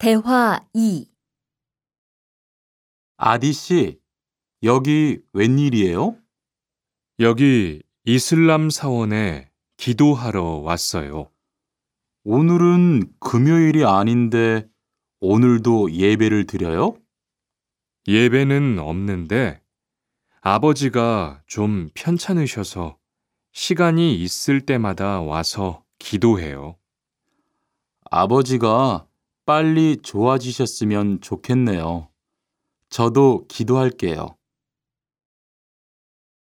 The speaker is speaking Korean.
대화 2. 아디 씨, 여기 웬일이에요? 여기 이슬람 사원에 기도하러 왔어요. 오늘은 금요일이 아닌데 오늘도 예배를 드려요? 예배는 없는데 아버지가 좀 편찮으셔서 시간이 있을 때마다 와서 기도해요. 아버지가 빨리 좋아지셨으면 좋겠네요. 저도 기도할게요.